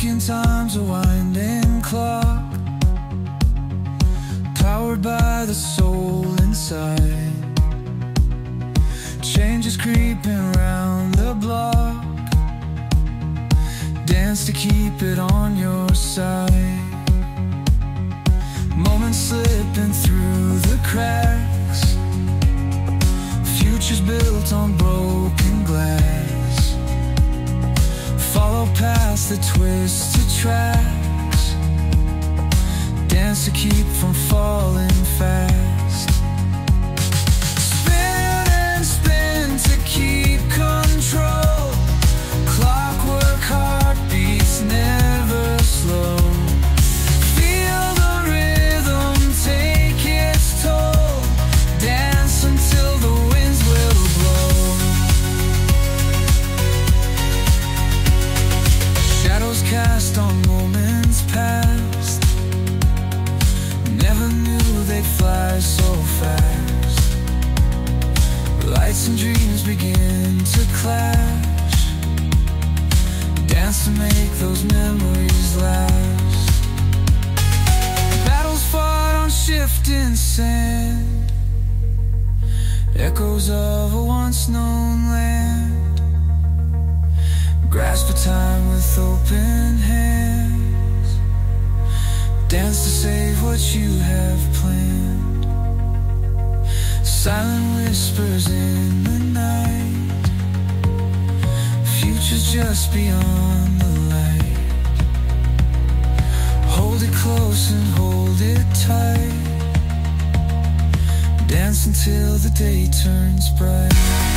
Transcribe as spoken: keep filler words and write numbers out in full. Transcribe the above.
Ticking time's a winding clock, powered by the soul inside. Change is creeping round the block. Dance to keep it on your side. Moments slipping through the cracks. Futures built on broken glass. Follow past the twisted tracks. Dance to keep from falling fast. Spin and spin to keep control. Clockwork heartbeats never slow. Feel the rhythm take its toll. Dance until the winds will blow. Shadows cast on moments past. Never knew they'd fly so fast. Lights and dreams begin to clash. Dance to make those memories last. Battles fought on shifting sand. Echoes of a once known land. Grasp for time with open hands. Dance to save what you have planned. Silent whispers in the night. Future's just beyond the light. Hold it close and hold it tight. Dance until the day turns bright.